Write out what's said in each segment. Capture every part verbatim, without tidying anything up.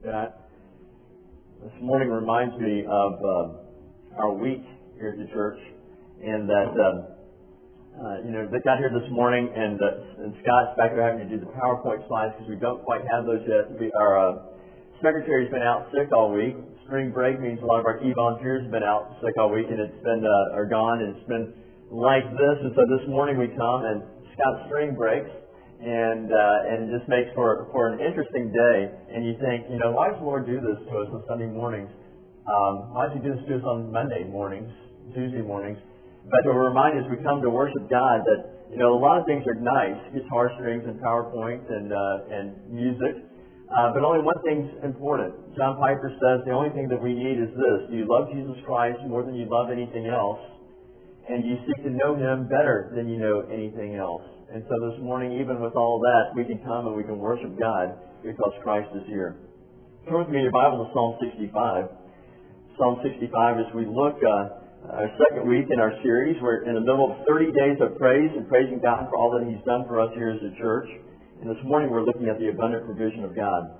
Yeah. This morning reminds me of uh, our week here at the church, and that uh, uh, you know they got here this morning, and, uh, and Scott's back there having to do the PowerPoint slides because we don't quite have those yet. We, our uh, secretary's been out sick all week. Spring break means a lot of our key volunteers have been out sick all week, and it's been uh, are gone, and it's been like this. And so this morning we come, and Scott's spring breaks. And uh, and it just makes for for an interesting day. And you think, you know, why does the Lord do this to us on Sunday mornings? Um, why does He do this to us on Monday mornings, Tuesday mornings? But to remind us, we come to worship God that, you know, a lot of things are nice, guitar strings and PowerPoint and uh, and music, uh, but only one thing's important. John Piper says the only thing that we need is this: do you love Jesus Christ more than you love anything else? And you seek to know Him better than you know anything else. And so this morning, even with all that, we can come and we can worship God because Christ is here. Turn with me in your Bible to Psalm sixty-five. Psalm sixty-five, as we look uh, our second week in our series, we're in the middle of thirty days of praise and praising God for all that He's done for us here as a church. And this morning, we're looking at the abundant provision of God.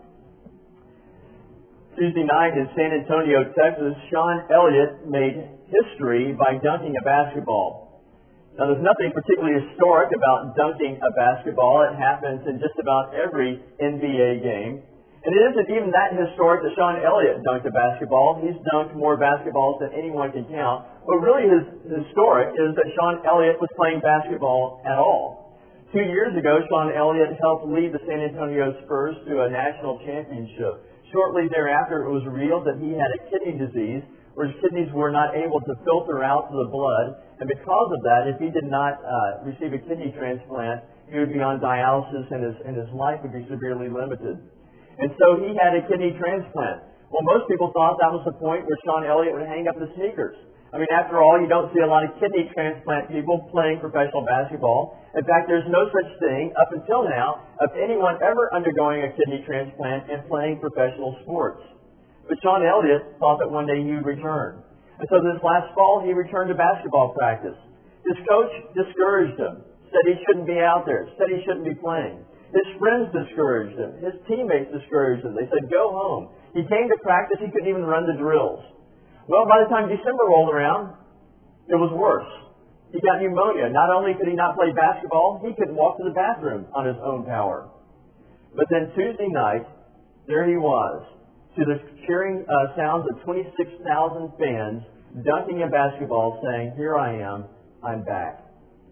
Tuesday night in San Antonio, Texas, Sean Elliott made history by dunking a basketball. Now, there's nothing particularly historic about dunking a basketball. It happens in just about every N B A game. And it isn't even that historic that Sean Elliott dunked a basketball. He's dunked more basketballs than anyone can count. What really is historic is that Sean Elliott was playing basketball at all. Two years ago, Sean Elliott helped lead the San Antonio Spurs to a national championship. Shortly thereafter, it was revealed that he had a kidney disease, where his kidneys were not able to filter out the blood. And because of that, if he did not uh, receive a kidney transplant, he would be on dialysis and his, and his life would be severely limited. And so he had a kidney transplant. Well, most people thought that was the point where Sean Elliott would hang up his sneakers. I mean, after all, you don't see a lot of kidney transplant people playing professional basketball. In fact, there's no such thing, up until now, of anyone ever undergoing a kidney transplant and playing professional sports. But Sean Elliott thought that one day he would return. And so this last fall, he returned to basketball practice. His coach discouraged him, said he shouldn't be out there, said he shouldn't be playing. His friends discouraged him. His teammates discouraged him. They said, go home. He came to practice. He couldn't even run the drills. Well, by the time December rolled around, it was worse. He got pneumonia. Not only could he not play basketball, he couldn't walk to the bathroom on his own power. But then Tuesday night, there he was, to the cheering uh, sounds of twenty-six thousand fans dunking a basketball, saying, here I am, I'm back.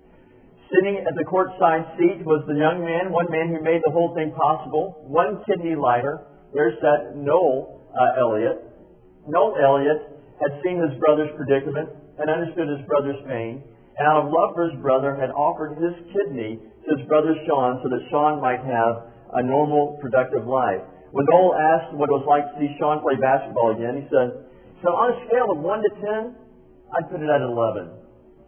Sitting at the courtside seat was the young man, one man who made the whole thing possible, one kidney lighter. There sat Noel uh, Elliott. Noel Elliott had seen his brother's predicament and understood his brother's pain, and out of love for his brother had offered his kidney to his brother Sean so that Sean might have a normal, productive life. When Noel asked what it was like to see Sean play basketball again, he said, so on a scale of one to ten, I'd put it at eleven.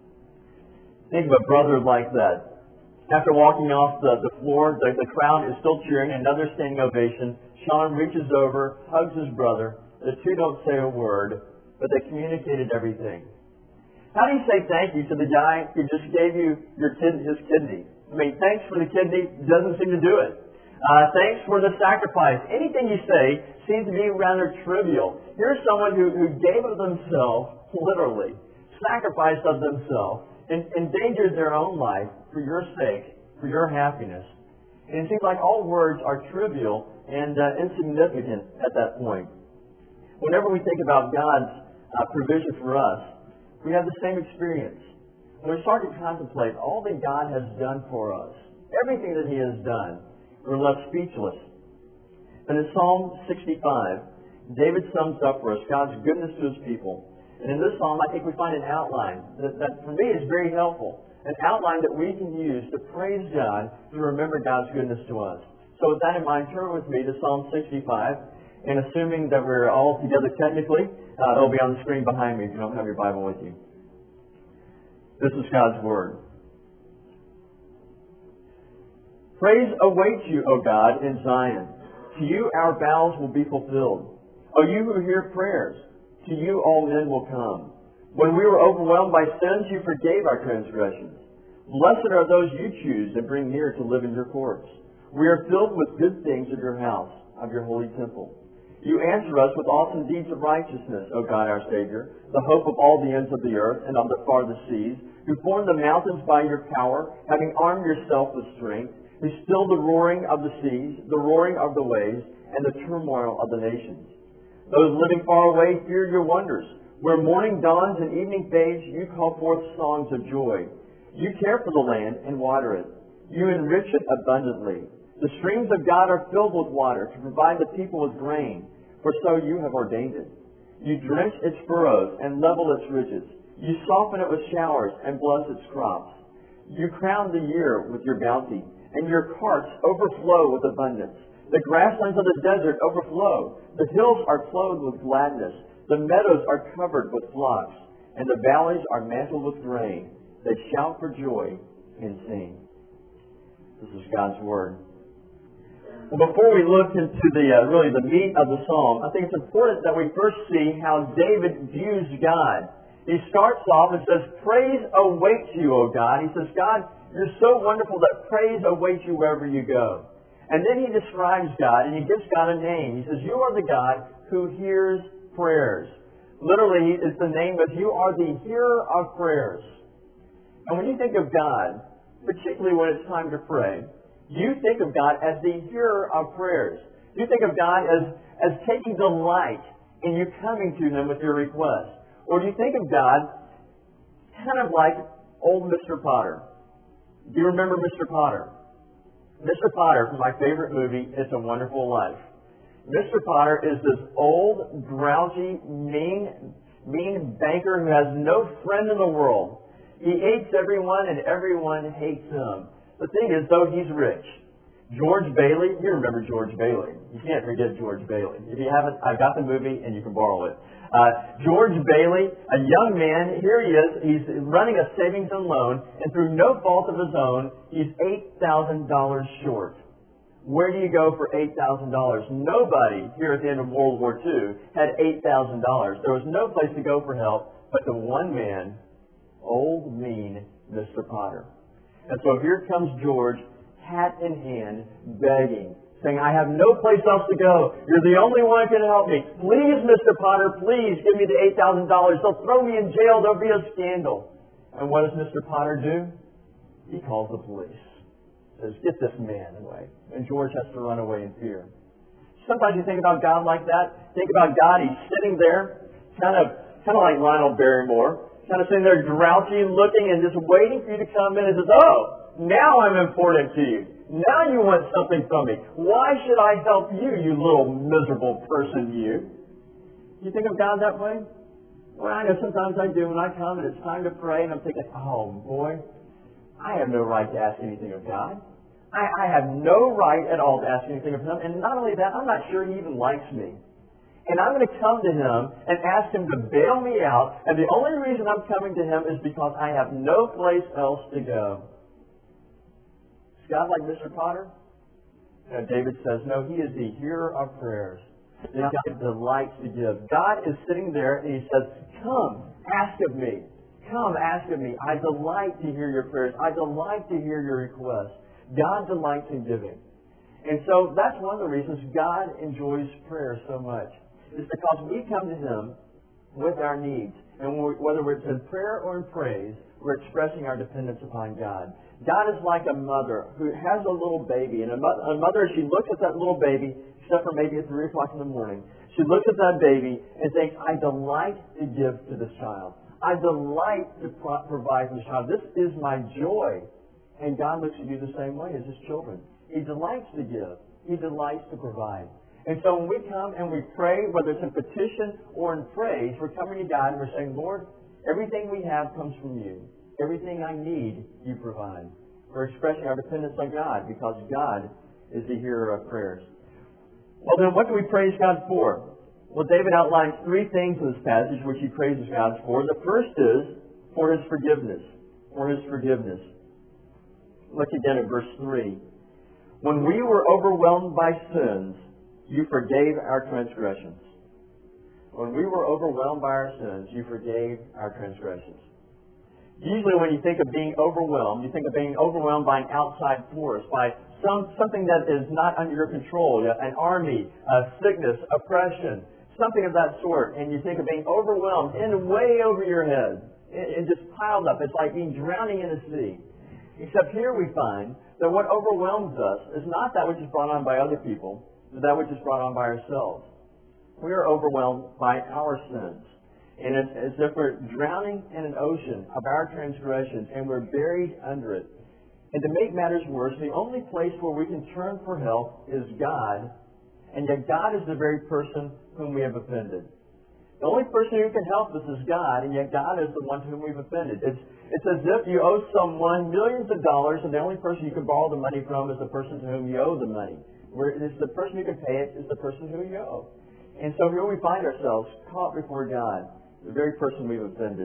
Think of a brother like that. After walking off the, the floor, the, the crowd is still cheering, another standing ovation. Sean reaches over, hugs his brother. The two don't say a word, but they communicated everything. How do you say thank you to the guy who just gave you your kid, his kidney? I mean, thanks for the kidney doesn't seem to do it. Uh, thanks for the sacrifice. Anything you say seems to be rather trivial. Here's someone who, who gave of themselves, literally, sacrificed of themselves, and endangered their own life for your sake, for your happiness. And it seems like all words are trivial and uh, insignificant at that point. Whenever we think about God's uh, provision for us, we have the same experience. When we start to contemplate all that God has done for us, everything that He has done, we're left speechless. And in Psalm sixty-five, David sums up for us God's goodness to His people. And in this psalm, I think we find an outline that, that for me is very helpful. An outline that we can use to praise God, to remember God's goodness to us. So with that in mind, turn with me to Psalm sixty-five. And assuming that we're all together technically, uh, it'll be on the screen behind me if you don't have your Bible with you. This is God's Word. Praise awaits you, O God, in Zion. To you our vows will be fulfilled. O you who hear prayers, to you all men will come. When we were overwhelmed by sins, you forgave our transgressions. Blessed are those you choose and bring near to live in your courts. We are filled with good things of your house, of your holy temple. You answer us with awesome deeds of righteousness, O God our Savior, the hope of all the ends of the earth and of the farthest seas, who formed the mountains by your power, having armed yourself with strength, who stilled the roaring of the seas, the roaring of the waves, and the turmoil of the nations. Those living far away fear your wonders. Where morning dawns and evening fades, you call forth songs of joy. You care for the land and water it. You enrich it abundantly. The streams of God are filled with water to provide the people with grain, for so you have ordained it. You drench its furrows and level its ridges. You soften it with showers and bless its crops. You crown the year with your bounty, and your carts overflow with abundance. The grasslands of the desert overflow. The hills are clothed with gladness. The meadows are covered with flocks, and the valleys are mantled with grain. They shout for joy and sing. This is God's Word. Well, before we look into the uh, really the meat of the psalm, I think it's important that we first see how David views God. He starts off and says, "Praise awaits you, O God." He says, "God, you're so wonderful that praise awaits you wherever you go." And then he describes God, and he gives God a name. He says, "You are the God who hears prayers." Literally, it's the name of you are the hearer of prayers. And when you think of God, particularly when it's time to pray, you think of God as the hearer of prayers. You think of God as, as taking delight in you coming to Him with your request. Or do you think of God kind of like old Mister Potter? Do you remember Mister Potter? Mister Potter, from my favorite movie, It's a Wonderful Life. Mister Potter is this old, grouchy, mean, mean banker who has no friend in the world. He hates everyone and everyone hates him. The thing is, though, he's rich. George Bailey, you remember George Bailey. You can't forget George Bailey. If you haven't, I've got the movie and you can borrow it. Uh, George Bailey, a young man, here he is. He's running a savings and loan, and through no fault of his own, he's eight thousand dollars short. Where do you go for eight thousand dollars? Nobody here at the end of World War Two had eight thousand dollars. There was no place to go for help but the one man, old, mean Mister Potter. And so here comes George, hat in hand, begging, saying, "I have no place else to go. You're the only one who can help me. Please, Mister Potter, please give me the eight thousand dollars. They'll throw me in jail. There'll be a scandal." And what does Mister Potter do? He calls the police. Says, "Get this man away." And George has to run away in fear. Sometimes you think about God like that. Think about God. He's sitting there, kind of, kind of like Lionel Barrymore, kind of sitting there grouchy looking and just waiting for you to come in and says, "Oh, now I'm important to you. Now you want something from me. Why should I help you, you little miserable person, you?" You think of God that way? Well, I know sometimes I do when I come and it's time to pray and I'm thinking, "Oh, boy, I have no right to ask anything of God. I, I have no right at all to ask anything of Him. And not only that, I'm not sure He even likes me. And I'm going to come to Him and ask Him to bail me out. And the only reason I'm coming to Him is because I have no place else to go." Is God like Mister Potter? And David says, no, He is the hearer of prayers. And God delights to give. God is sitting there and He says, "Come, ask of me. Come, ask of me. I delight to hear your prayers. I delight to hear your requests." God delights in giving. And so that's one of the reasons God enjoys prayer so much. It's because we come to Him with our needs. And whether it's in prayer or in praise, we're expressing our dependence upon God. God is like a mother who has a little baby. And a, mo- a mother, she looks at that little baby, except for maybe at three o'clock in the morning. She looks at that baby and thinks, "I delight to give to this child. I delight to pro- provide for this child. This is my joy." And God looks at you the same way as His children. He delights to give. He delights to provide. And so when we come and we pray, whether it's in petition or in praise, we're coming to God and we're saying, "Lord, everything we have comes from you. Everything I need, you provide." We're expressing our dependence on God because God is the hearer of prayers. Well, then what do we praise God for? Well, David outlines three things in this passage which he praises God for. The first is for His forgiveness. For His forgiveness. Look again at verse three. "When we were overwhelmed by sins, you forgave our transgressions." When we were overwhelmed by our sins, you forgave our transgressions. Usually when you think of being overwhelmed, you think of being overwhelmed by an outside force, by some something that is not under your control, an army, uh, sickness, oppression, something of that sort, and you think of being overwhelmed and way over your head, and just piled up. It's like being drowning in a sea. Except here we find that what overwhelms us is not that which is brought on by other people, but that which is brought on by ourselves. We are overwhelmed by our sins. And it's as if we're drowning in an ocean of our transgressions, and we're buried under it. And to make matters worse, the only place where we can turn for help is God, and yet God is the very person whom we have offended. The only person who can help us is God, and yet God is the one to whom we've offended. It's, it's as if you owe someone millions of dollars, and the only person you can borrow the money from is the person to whom you owe the money. Where it's the person who can pay it is the person who you owe. And so here we find ourselves caught before God, the very person we've offended.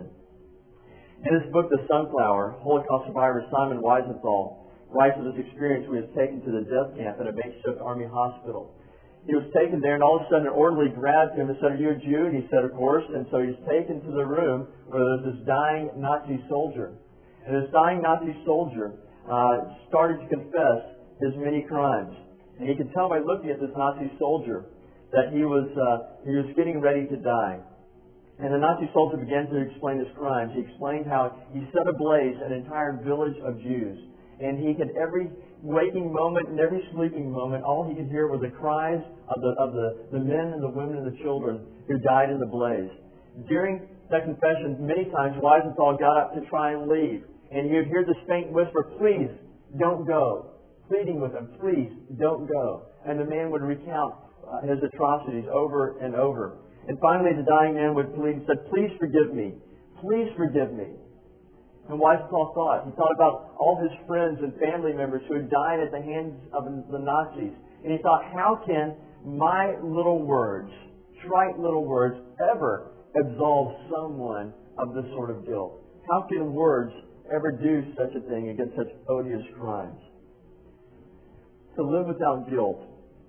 In his book, The Sunflower, Holocaust survivor Simon Wiesenthal writes of his experience when he was taken to the death camp at a makeshift army hospital. He was taken there, and all of a sudden an orderly grabbed him and said, "Are you a Jew?" And he said, "Of course." And so he's taken to the room where there's this dying Nazi soldier. And this dying Nazi soldier uh, started to confess his many crimes. And he could tell by looking at this Nazi soldier that he was uh, he was getting ready to die. And the Nazi soldier began to explain his crimes. He explained how he set ablaze an entire village of Jews. And he could, every waking moment and every sleeping moment, all he could hear were the cries of the of the, the men and the women and the children who died in the blaze. During that confession, many times Wiesenthal got up to try and leave. And you'd hear this faint whisper, "Please, don't go." Pleading with him, "Please, don't go." And the man would recount uh, his atrocities over and over. And finally, the dying man would plead and said, "Please forgive me. Please forgive me." And Wiesenthal thought. He thought about all his friends and family members who had died at the hands of the Nazis. And he thought, how can my little words, trite little words, ever absolve someone of this sort of guilt? How can words ever do such a thing against such odious crimes? To live without guilt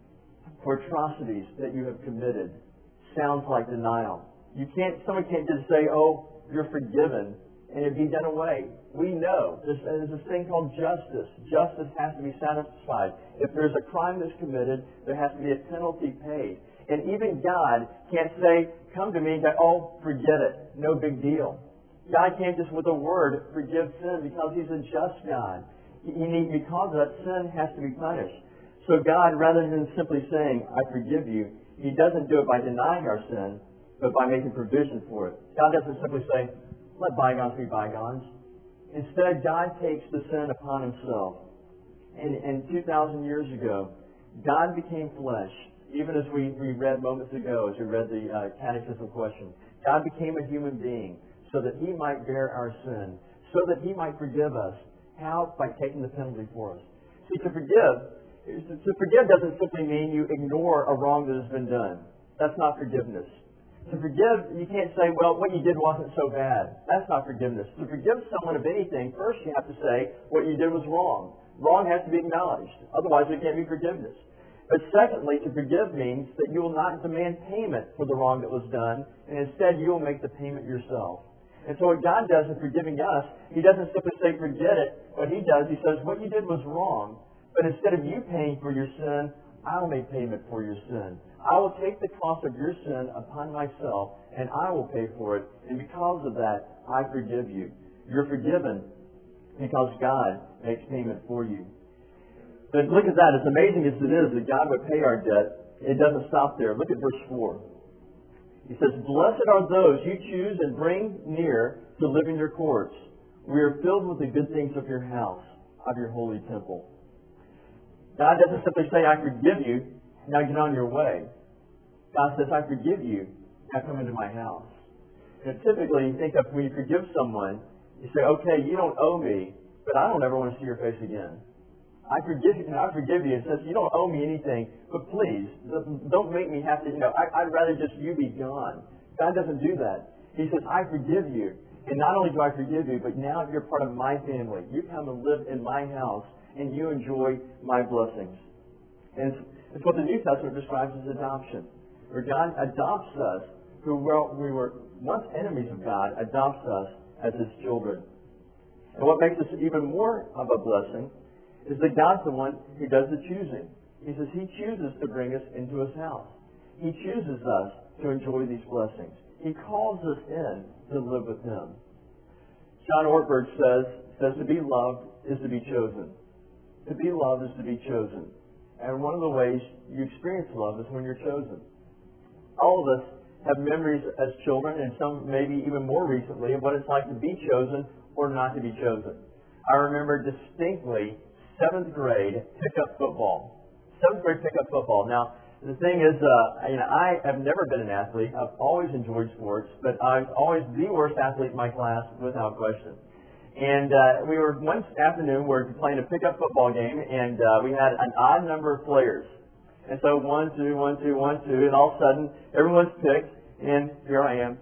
for atrocities that you have committed sounds like denial. You can't, someone can't just say, "Oh, you're forgiven," and it be done away. We know there's, there's this thing called justice. Justice has to be satisfied. If there's a crime that's committed, there has to be a penalty paid. And even God can't say, "Come to me," and go, "Oh, forget it. No big deal." God can't just with a word forgive sin because He's a just God. He needs, because of that, sin has to be punished. So God, rather than simply saying, "I forgive you," He doesn't do it by denying our sin, but by making provision for it. God doesn't simply say, "Let bygones be bygones." Instead, God takes the sin upon Himself. And, and two thousand years ago, God became flesh. Even as we, we read moments ago, as we read the uh, catechism question, God became a human being so that He might bear our sin, so that He might forgive us. How? By taking the penalty for us. See, to forgive, to forgive doesn't simply mean you ignore a wrong that has been done. That's not forgiveness. To forgive, you can't say, "Well, what you did wasn't so bad." That's not forgiveness. To forgive someone of anything, first you have to say, what you did was wrong. Wrong has to be acknowledged. Otherwise, it can't be forgiveness. But secondly, to forgive means that you will not demand payment for the wrong that was done, and instead you will make the payment yourself. And so what God does in forgiving us, He doesn't simply say, "Forget it." What He does, He says, what you did was wrong, but instead of you paying for your sin, I'll make payment for your sin. I will take the cost of your sin upon myself, and I will pay for it. And because of that, I forgive you. You're forgiven because God makes payment for you. But look at that. As amazing as it is that God would pay our debt, it doesn't stop there. Look at verse four. He says, "Blessed are those you choose and bring near to live in your courts. We are filled with the good things of your house, of your holy temple." God doesn't simply say, "I forgive you, now get on your way." God says, "I forgive you, now come into my house." You know, typically, you think of when you forgive someone, you say, "Okay, you don't owe me, but I don't ever want to see your face again. I forgive you, I forgive you." It says, "You don't owe me anything, but please, don't make me have to, you know, I, I'd rather just you be gone." God doesn't do that. He says, "I forgive you. And not only do I forgive you, but now you're part of my family. You come and live in my house, and you enjoy my blessings." And it's, it's what the New Testament describes as adoption, where God adopts us, who were, we were once enemies of God, adopts us as His children. And what makes this even more of a blessing is that God's the one who does the choosing. He says He chooses to bring us into His house. He chooses us to enjoy these blessings. He calls us in to live with Him. John Ortberg says, says to be loved is to be chosen. To be loved is to be chosen. And one of the ways you experience love is when you're chosen. All of us have memories as children, and some maybe even more recently, of what it's like to be chosen or not to be chosen. I remember distinctly seventh grade pickup football. Seventh grade pickup football. Now, the thing is, uh, you know, I have never been an athlete. I've always enjoyed sports, but I was always the worst athlete in my class, without question. And uh, we were one afternoon, we were playing a pickup football game, and uh, we had an odd number of players. And so one, two, one, two, one, two, and all of a sudden, everyone's picked, and here I am.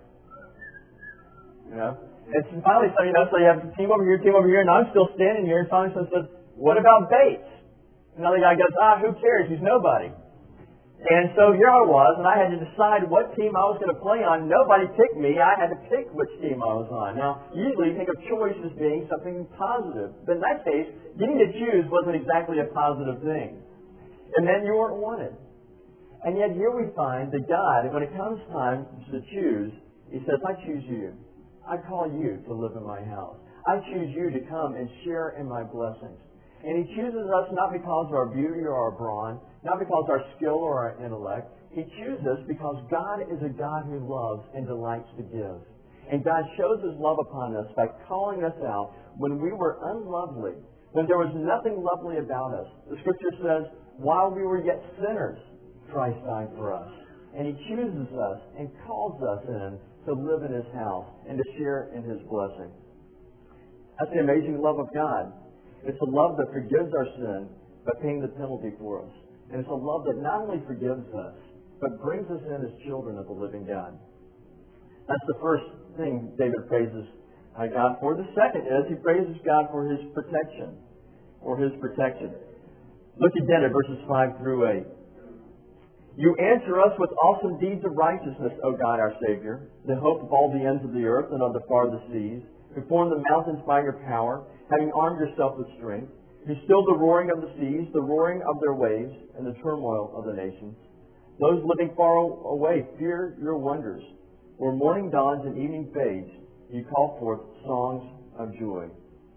You know? And so finally, so, you know, so you have team over here, team over here, and I'm still standing here, and finally someone says, what about Bates? And the other guy goes, ah, who cares? He's nobody. And so here I was, and I had to decide what team I was going to play on. Nobody picked me. I had to pick which team I was on. Now, usually you think of choice as being something positive. But in that case, getting to choose wasn't exactly a positive thing. And then you weren't wanted. And yet here we find that God, when it comes time to choose, He says, I choose you. I call you to live in my house. I choose you to come and share in my blessings. And He chooses us not because of our beauty or our brawn, not because of our skill or our intellect. He chooses us because God is a God who loves and delights to give. And God shows His love upon us by calling us out when we were unlovely, when there was nothing lovely about us. The Scripture says, while we were yet sinners, Christ died for us. And He chooses us and calls us in to live in His house and to share in His blessing. That's the amazing love of God. It's a love that forgives our sin by paying the penalty for us. And it's a love that not only forgives us, but brings us in as children of the living God. That's the first thing David praises God for. The second is he praises God for His protection. For His protection. Look again at verses five through eight. You answer us with awesome deeds of righteousness, O God our Savior, the hope of all the ends of the earth and of the farthest seas, who formed the mountains by your power, having armed yourself with strength, who stilled the roaring of the seas, the roaring of their waves, and the turmoil of the nations. Those living far away fear your wonders. Where morning dawns and evening fades, you call forth songs of joy.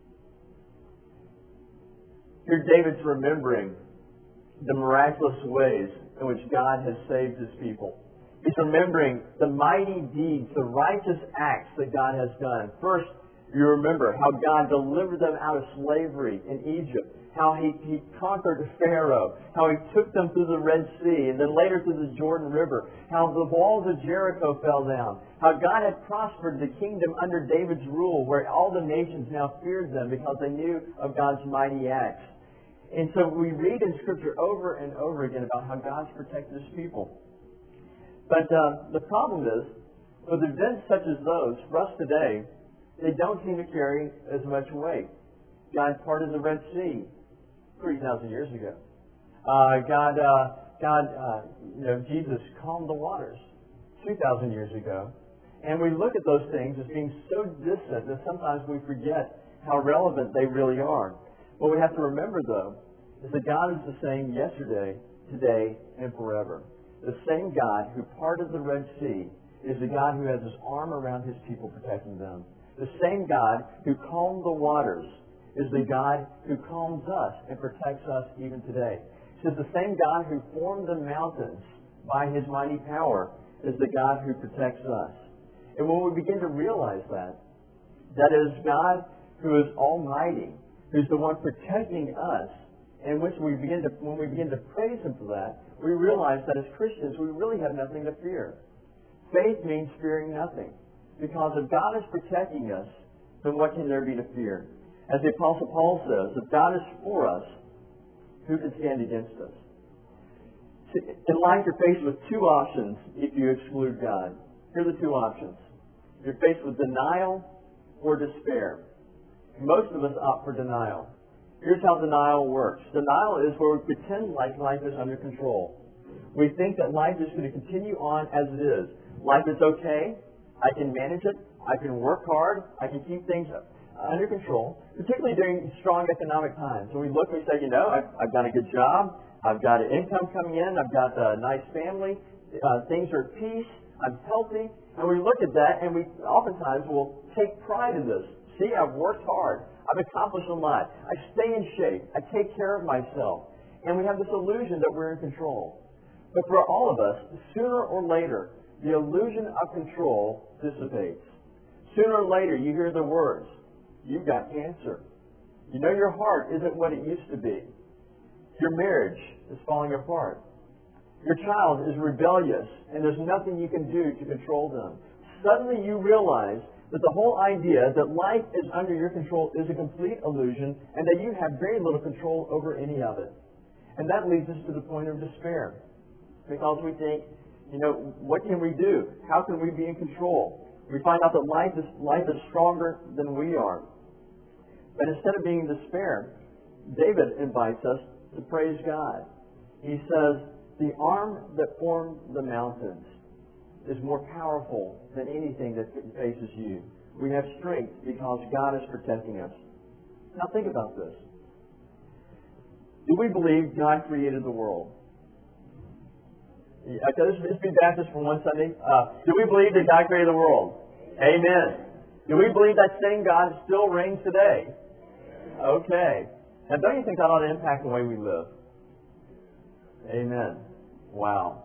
Here David's remembering the miraculous ways in which God has saved His people. He's remembering the mighty deeds, the righteous acts that God has done. First, you remember how God delivered them out of slavery in Egypt, how he, he conquered Pharaoh, how He took them through the Red Sea, and then later through the Jordan River, how the walls of Jericho fell down, how God had prospered the kingdom under David's rule, where all the nations now feared them because they knew of God's mighty acts. And so we read in Scripture over and over again about how God's protected His people. But uh, the problem is, with events such as those, for us today, they don't seem to carry as much weight. God parted the Red Sea three thousand years ago. Uh, God, uh, God, uh, you know, Jesus calmed the waters two thousand years ago. And we look at those things as being so distant that sometimes we forget how relevant they really are. What we have to remember, though, is that God is the same yesterday, today, and forever. The same God who parted the Red Sea is the God who has His arm around His people, protecting them. The same God who calmed the waters is the God who calms us and protects us even today. It says the same God who formed the mountains by His mighty power is the God who protects us. And when we begin to realize that, that it is God who is almighty, who's the one protecting us, and which we begin to, when we begin to praise Him for that, we realize that as Christians we really have nothing to fear. Faith means fearing nothing. Because if God is protecting us, then what can there be to fear? As the Apostle Paul says, if God is for us, who can stand against us? In life, you're faced with two options if you exclude God. Here are the two options. You're faced with denial or despair. Most of us opt for denial. Here's how denial works. Denial is where we pretend like life is under control. We think that life is going to continue on as it is. Life is okay. I can manage it. I can work hard. I can keep things under control, particularly during strong economic times. When we look, we say, you know, I've, I've got a good job, I've got an income coming in, I've got a nice family, uh, things are at peace, I'm healthy. And we look at that and we oftentimes will take pride in this. See, I've worked hard. I've accomplished a lot. I stay in shape. I take care of myself. And we have this illusion that we're in control. But for all of us, sooner or later, the illusion of control dissipates. Sooner or later, you hear the words, you've got cancer. You know your heart isn't what it used to be. Your marriage is falling apart. Your child is rebellious, and there's nothing you can do to control them. Suddenly you realize that the whole idea that life is under your control is a complete illusion, and that you have very little control over any of it. And that leads us to the point of despair. Because we think, you know, what can we do? How can we be in control? We find out that life is, life is stronger than we are. But instead of being in despair, David invites us to praise God. He says, the arm that formed the mountains is more powerful than anything that faces you. We have strength because God is protecting us. Now think about this. Do we believe God created the world? Okay, let's, let's be Baptist for one Sunday. Uh, do we believe that God created the world? Amen. Do we believe that same God still reigns today? Okay. Now, don't you think that ought to impact the way we live? Amen. Wow.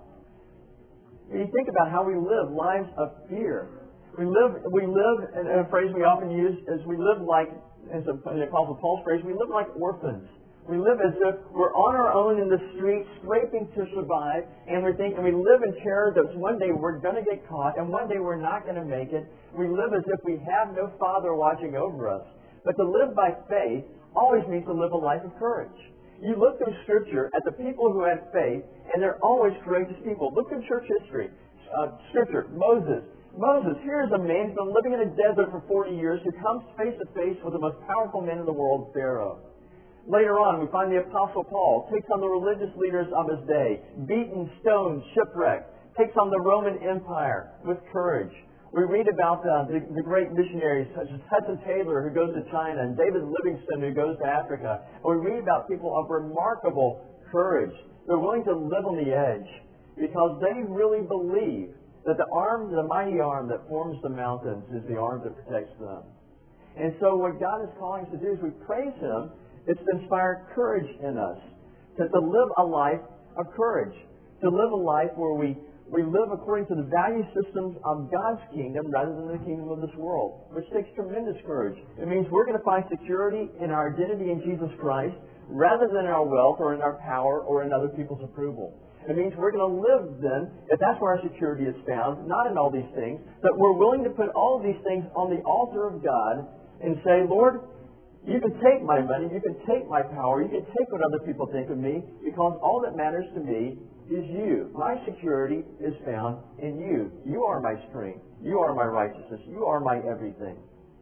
When you think about how we live lives of fear. We live, we live, and a phrase we often use is we live like, as the Apostle Paul's phrase, we live like orphans. We live as if we're on our own in the street, scraping to survive, and we're thinking we live in terror that one day we're going to get caught, and one day we're not going to make it. We live as if we have no Father watching over us. But to live by faith always means to live a life of courage. You look through Scripture at the people who had faith, and they're always courageous people. Look in church history. Uh, scripture, Moses. Moses, here's a man who's been living in a desert for forty years who comes face to face with the most powerful man in the world, Pharaoh. Later on, we find the Apostle Paul takes on the religious leaders of his day, beaten, stoned, shipwrecked, takes on the Roman Empire with courage. We read about uh, the, the great missionaries such as Hudson Taylor, who goes to China, and David Livingstone, who goes to Africa. And we read about people of remarkable courage. They're willing to live on the edge because they really believe that the arm, the mighty arm that forms the mountains is the arm that protects them. And so what God is calling us to do is we praise Him. It's to inspire courage in us, to, to live a life of courage, to live a life where we, we live according to the value systems of God's kingdom rather than the kingdom of this world, which takes tremendous courage. It means we're going to find security in our identity in Jesus Christ rather than in our wealth or in our power or in other people's approval. It means we're going to live then, if that's where our security is found, not in all these things, but we're willing to put all of these things on the altar of God and say, Lord, you can take my money, you can take my power, you can take what other people think of me, because all that matters to me is you. My security is found in you. You are my strength. You are my righteousness. You are my everything.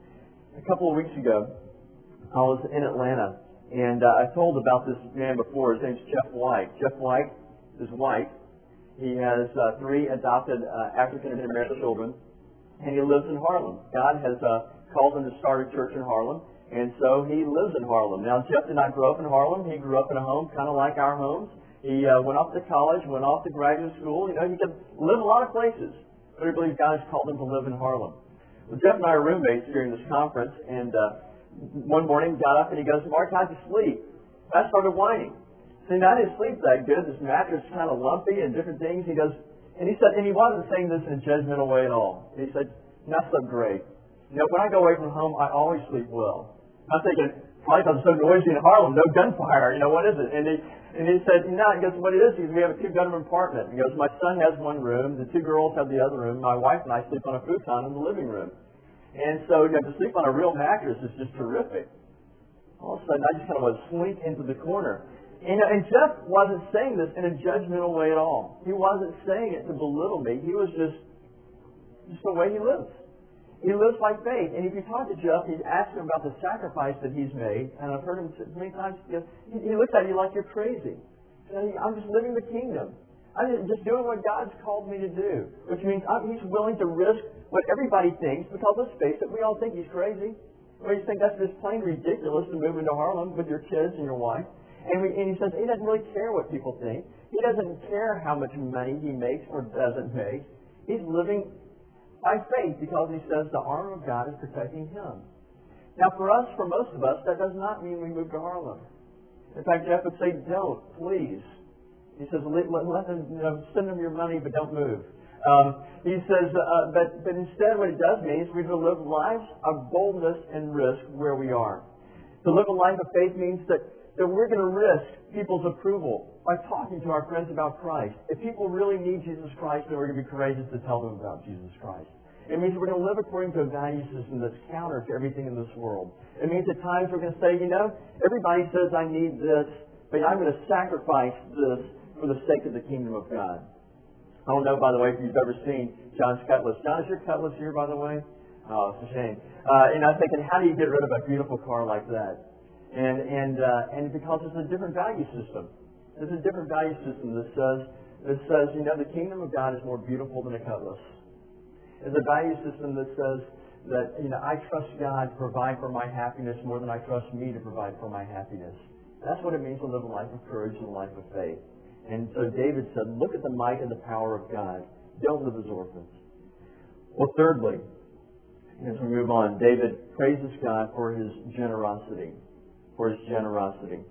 A couple of weeks ago, I was in Atlanta, and uh, I told about this man before. His name's Jeff White. Jeff White is white. He has uh, three adopted uh, African-American children, and he lives in Harlem. God has uh, called him to start a church in Harlem. And so he lives in Harlem. Now, Jeff did not grow up in Harlem. He grew up in a home kind of like our homes. He uh, went off to college, went off to graduate school. You know, he could live a lot of places. But I believe God has called him to live in Harlem. Well, Jeff and I are roommates during this conference. And uh, one morning, got up and he goes, Mark, how'd you sleep? I started whining. See, I didn't sleep that good. This mattress is kind of lumpy and different things. He goes, and he said, and he wasn't saying this in a judgmental way at all. He said, no, I slept great. You know, when I go away from home, I always sleep well. I'm thinking, probably because it's so noisy in Harlem, no gunfire, you know, what is it? And he, and he said, no, he goes, what it is, he goes, we have a two-bedroom apartment. He goes, my son has one room, the two girls have the other room, my wife and I sleep on a futon in the living room. And so, you know, to sleep on a real mattress is just terrific. All of a sudden, I just kind of want to slink into the corner. And, and Jeff wasn't saying this in a judgmental way at all. He wasn't saying it to belittle me. He was just, just the way he lives. He lives by faith. And if you talk to Jeff, he's asked him about the sacrifice that he's made. And I've heard him many times, he, he looks at you like you're crazy. I'm just living the kingdom. I'm just doing what God's called me to do. Which means I'm, he's willing to risk what everybody thinks, because let's face it, we all think he's crazy. Well, you think that's just plain ridiculous to move into Harlem with your kids and your wife. And, we, and he says he doesn't really care what people think. He doesn't care how much money he makes or doesn't make. He's living by faith because he says the arm of God is protecting him. Now, for us, for most of us, that does not mean we move to Harlem. In fact, Jeff would say, don't, please. He says, let, let, let them, you know, send them your money, but don't move. Um, he says, uh, but, but instead what it does mean is we to live lives of boldness and risk where we are. To live a life of faith means that that we're going to risk people's approval by talking to our friends about Christ. If people really need Jesus Christ, then we're going to be courageous to tell them about Jesus Christ. It means we're going to live according to a value system that's counter to everything in this world. It means at times we're going to say, you know, everybody says I need this, but I'm going to sacrifice this for the sake of the kingdom of God. I don't know, by the way, if you've ever seen John's Cutlass. John, is your Cutlass here, by the way? Oh, it's a shame. Uh, and I'm thinking, how do you get rid of a beautiful car like that? And and uh, and because it's a different value system. It's a different value system that says that says you know the kingdom of God is more beautiful than a cutlass. It's a value system that says that you know I trust God to provide for my happiness more than I trust me to provide for my happiness. That's what it means to live a life of courage and a life of faith. And so David said, "Look at the might and the power of God. Don't live as orphans." Well, thirdly, as we move on, David praises God for His generosity. For His generosity.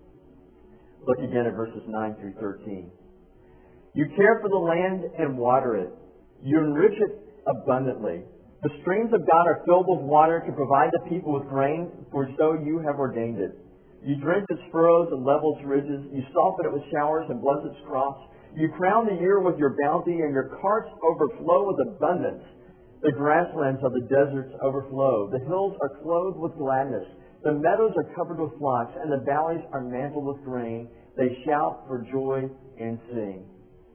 Look again at verses nine through thirteen. You care for the land and water it. You enrich it abundantly. The streams of God are filled with water to provide the people with grain, for so you have ordained it. You drench its furrows and level its ridges. You soften it with showers and bless its crops. You crown the year with your bounty, and your carts overflow with abundance. The grasslands of the deserts overflow. The hills are clothed with gladness. The meadows are covered with flocks, and the valleys are mantled with grain. They shout for joy and sing.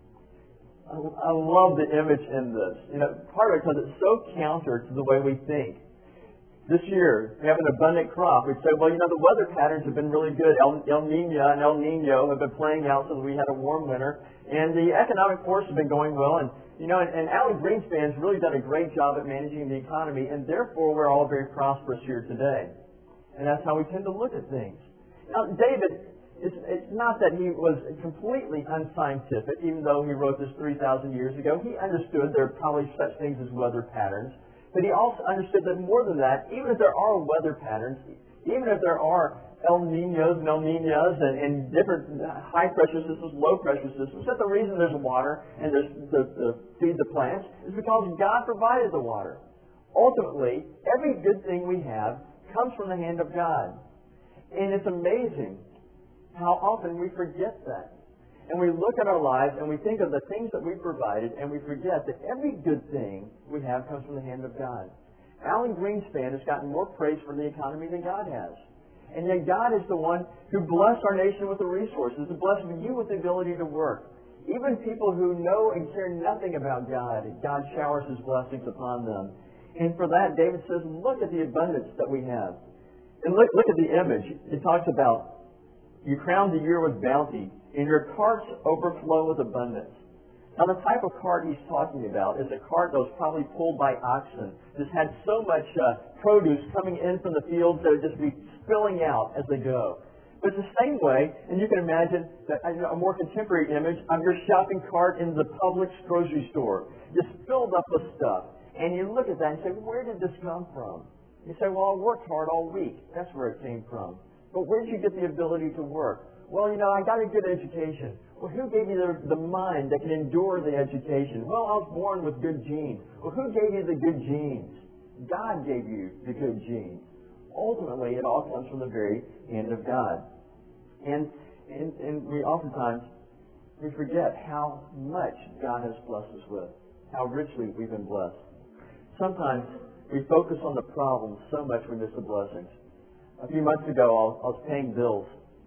I, I love the image in this. You know, part of it because it's so counter to the way we think. This year, we have an abundant crop. We'd say, well, you know, the weather patterns have been really good. El, El Nino and El Nino have been playing out so that we had a warm winter. And the economic force has been going well. And, you know, and, and Alan Greenspan's really done a great job at managing the economy. And therefore, we're all very prosperous here today. And that's how we tend to look at things. Now, David, it's, it's not that he was completely unscientific, even though he wrote this three thousand years ago. He understood there are probably such things as weather patterns. But he also understood that more than that, even if there are weather patterns, even if there are El Ninos and El Ninas and, and different high pressure systems, low pressure systems, that the reason there's water and there's the, the feed the plants is because God provided the water. Ultimately, every good thing we have comes from the hand of God. And it's amazing how often we forget that. And we look at our lives and we think of the things that we've provided and we forget that every good thing we have comes from the hand of God. Alan Greenspan has gotten more praise for the economy than God has. And yet God is the one who blessed our nation with the resources, who blessed you with the ability to work. Even people who know and care nothing about God, God showers His blessings upon them. And for that, David says, look at the abundance that we have. And look, look at the image. It talks about, you crown the year with bounty, and your carts overflow with abundance. Now, the type of cart he's talking about is a cart that was probably pulled by oxen. Just had so much uh, produce coming in from the fields that would just be spilling out as they go. But it's the same way, and you can imagine that, a more contemporary image of your shopping cart in the Publix grocery store, just filled up with stuff. And you look at that and say, well, where did this come from? You say, well, I worked hard all week. That's where it came from. But where did you get the ability to work? Well, you know, I got a good education. Well, who gave you the, the mind that can endure the education? Well, I was born with good genes. Well, who gave you the good genes? God gave you the good genes. Ultimately, it all comes from the very hand of God. And, and, and we oftentimes, we forget how much God has blessed us with, how richly we've been blessed. Sometimes we focus on the problems so much we miss the blessings. A few months ago, I was, I was paying bills.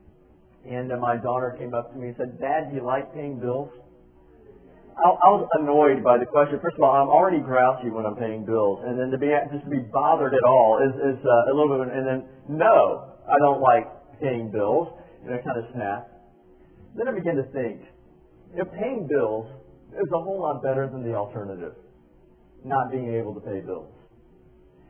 And uh, my daughter came up to me and said, Dad, do you like paying bills? I, I was annoyed by the question. First of all, I'm already grouchy when I'm paying bills. And then to be just to be bothered at all is, is uh, a little bit, and then, no, I don't like paying bills. And I kind of snapped. Then I began to think, you know, paying bills is a whole lot better than the alternative, not being able to pay bills.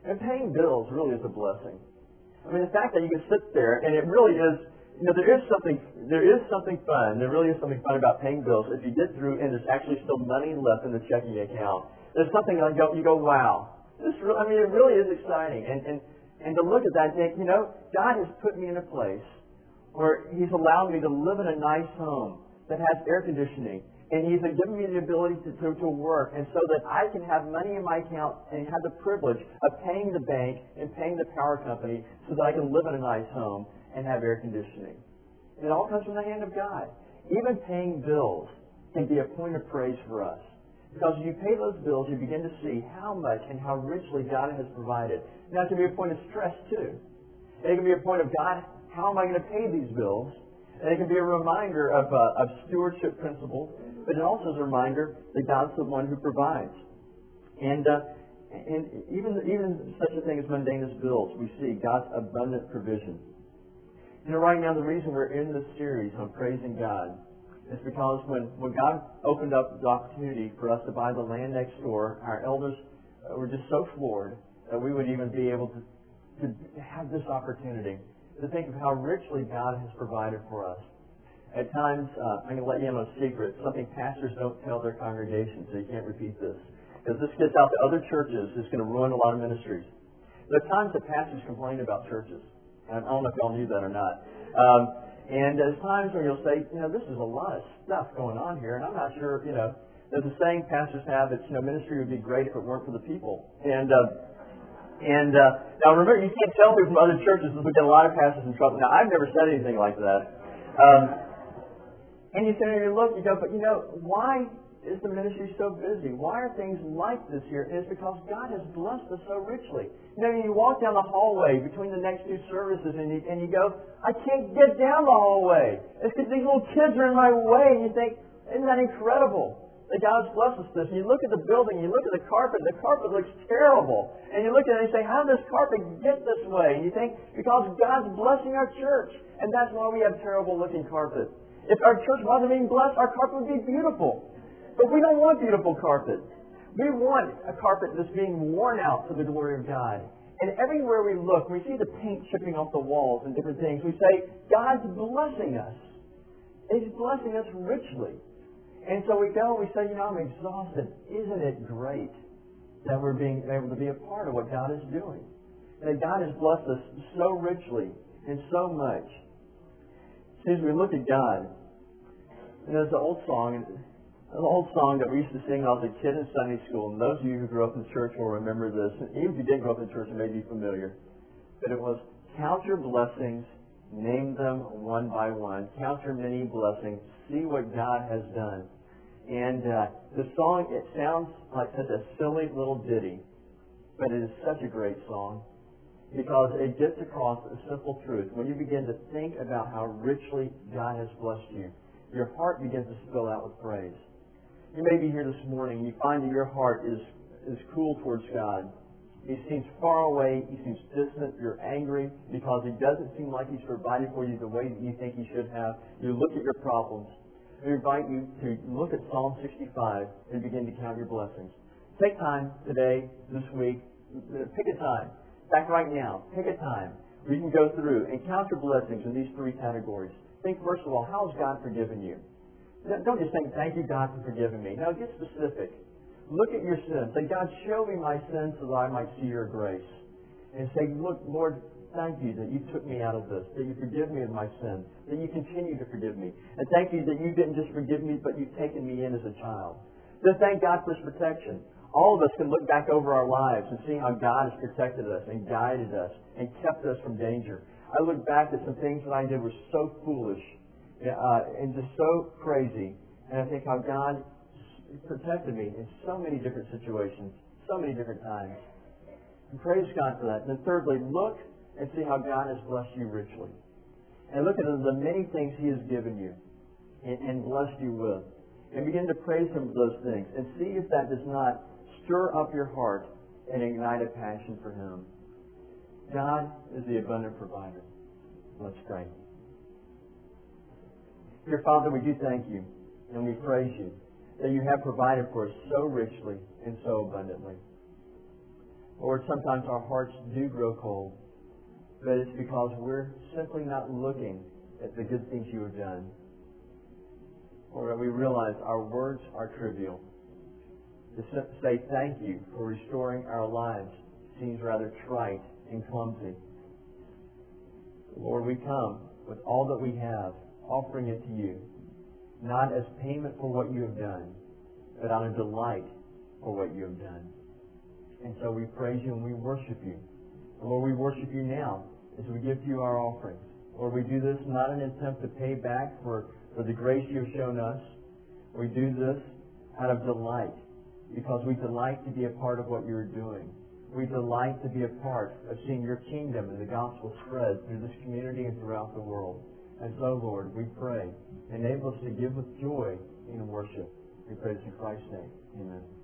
And paying bills really is a blessing. I mean, the fact that you can sit there and it really is, you know, there is something, there is something fun. There really is something fun about paying bills. If you get through and there's actually still money left in the checking account, there's something like you go, wow. This really, I mean, it really is exciting. And and and to look at that and think, you know, God has put me in a place where He's allowed me to live in a nice home that has air conditioning. And He's given me the ability to, to, to work, and so that I can have money in my account and have the privilege of paying the bank and paying the power company so that I can live in a nice home and have air conditioning. And it all comes from the hand of God. Even paying bills can be a point of praise for us. Because as you pay those bills, you begin to see how much and how richly God has provided. Now, it can be a point of stress, too. It can be a point of, God, how am I going to pay these bills? And it can be a reminder of, uh, of stewardship principles, but it also is a reminder that God's the one who provides. And uh, and even even such a thing as mundane as bills, we see God's abundant provision. You know, right now the reason we're in this series on praising God is because when, when God opened up the opportunity for us to buy the land next door, our elders uh, were just so floored that we would even be able to, to have this opportunity to think of how richly God has provided for us. At times, uh, I'm going to let you in on a secret. Something pastors don't tell their congregation, so you can't repeat this. Because this gets out to other churches, it's going to ruin a lot of ministries. There are times that pastors complain about churches. I don't know if y'all knew that or not. Um, and there's times when you'll say, you know, this is a lot of stuff going on here, and I'm not sure, you know, there's a saying pastors have that, you know, ministry would be great if it weren't for the people. And uh, and uh, now remember, you can't tell me from other churches because we get a lot of pastors in trouble. Now, I've never said anything like that. Um, And you sit there and you look, you go, but you know, why is the ministry so busy? Why are things like this here? And it's because God has blessed us so richly. You know, you walk down the hallway between the next two services and you, and you go, I can't get down the hallway. It's because these little kids are in my way. And you think, isn't that incredible? That God has blessed us this. And you look at the building, you look at the carpet, the carpet looks terrible. And you look at it and you say, how did this carpet get this way? And you think, because God's blessing our church. And that's why we have terrible looking carpet. If our church wasn't being blessed, our carpet would be beautiful. But we don't want beautiful carpet. We want a carpet that's being worn out for the glory of God. And everywhere we look, we see the paint chipping off the walls and different things. We say, God's blessing us. He's blessing us richly. And so we go and we say, you know, I'm exhausted. Isn't it great that we're being able to be a part of what God is doing? That God has blessed us so richly and so much. As we look at God, and there's an old song, an old song that we used to sing when I was a kid in Sunday school. And those of you who grew up in church will remember this. And even if you didn't grow up in church, it may be familiar. But it was, count your blessings, name them one by one. Count your many blessings, see what God has done. And uh, the song, it sounds like such a silly little ditty, but it is such a great song. Because it gets across a simple truth. When you begin to think about how richly God has blessed you, your heart begins to spill out with praise. You may be here this morning and you find that your heart is, is cool towards God. He seems far away. He seems distant. You're angry because He doesn't seem like He's provided for you the way that you think He should have. You look at your problems. We invite you to look at Psalm sixty-five and begin to count your blessings. Take time today, this week. Pick a time. In fact, right now, pick a time where you can go through and count your blessings in these three categories. Think, first of all, how has God forgiven you? Don't just think, thank you, God, for forgiving me. Now, get specific. Look at your sins. Say, God, show me my sins so that I might see your grace. And say, look, Lord, thank you that you took me out of this, that you forgive me of my sins, that you continue to forgive me. And thank you that you didn't just forgive me, but you've taken me in as a child. Then thank God for His protection. All of us can look back over our lives and see how God has protected us and guided us and kept us from danger. I look back at some things that I did were so foolish uh, and just so crazy. And I think how God protected me in so many different situations, so many different times. And praise God for that. And then thirdly, look and see how God has blessed you richly. And look at the many things He has given you and, and blessed you with. And begin to praise Him for those things. And see if that does not stir up your heart and ignite a passion for Him. God is the abundant provider. Let's pray. Dear Father, we do thank You and we praise You that You have provided for us so richly and so abundantly. Lord, sometimes our hearts do grow cold, but it's because we're simply not looking at the good things you have done. Lord, we realize our words are trivial. To say thank you for restoring our lives seems rather trite and clumsy. Lord, we come with all that we have, offering it to you, not as payment for what you have done, but out of delight for what you have done. And so we praise you and we worship you. And Lord, we worship you now as we give to you our offerings. Lord, we do this not in an attempt to pay back for, for the grace you have shown us. We do this out of delight, because we delight to be a part of what you're doing. We delight to be a part of seeing your kingdom and the gospel spread through this community and throughout the world. And so, Lord, we pray, enable us to give with joy in worship. We pray this in Christ's name. Amen.